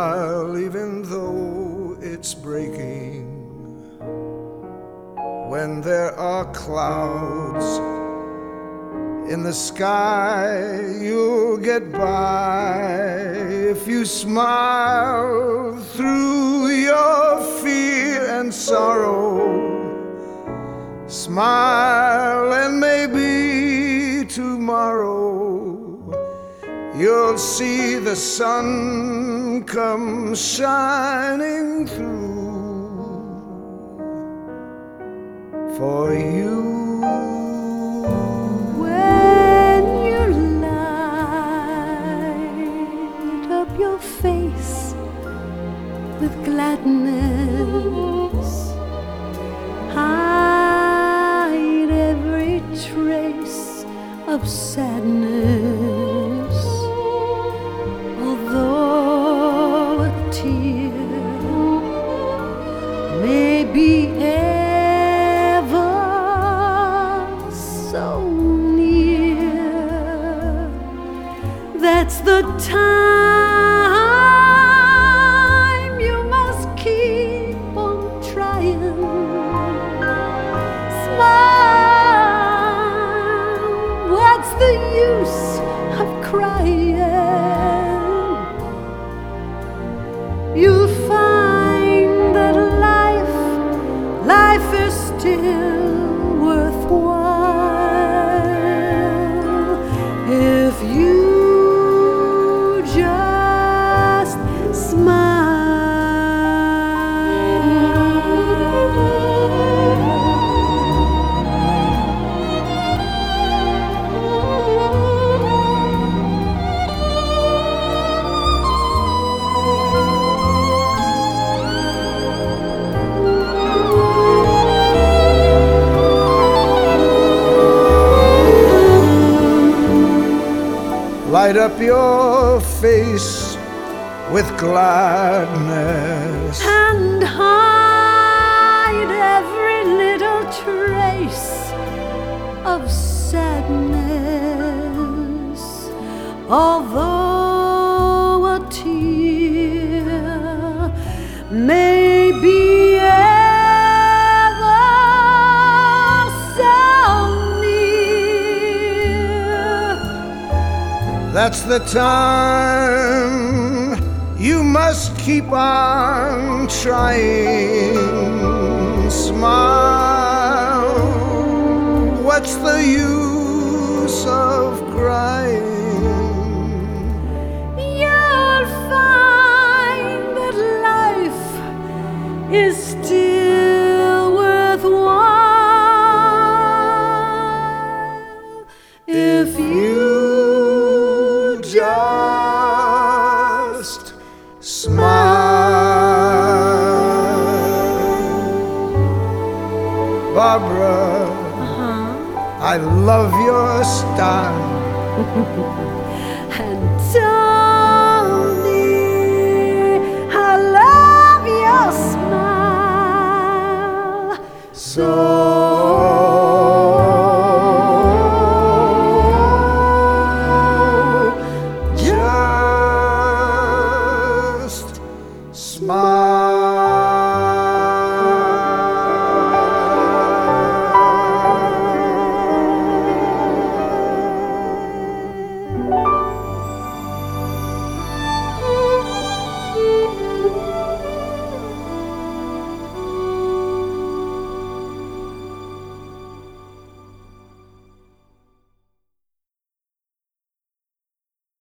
smile even though it's breaking. When there are clouds in the sky, you'll get by if you smile through your fear and sorrow. Smile and maybe tomorrow you'll see the sun come shining through for you. When you light up your face with gladness, hide every trace of sadness. Although a tear may be ever so near, that's the time you must keep on trying. Smile, what's the use of crying? You'll find that life is still worthwhile if you just smile. Light up your face with gladness And hide every little trace of sadness. Although a tear may be ever so near, that's the time you must keep on trying. Smile, what's the use of crying? you'll find that life is still worthwhile if you just smile. Barbara, I love your style.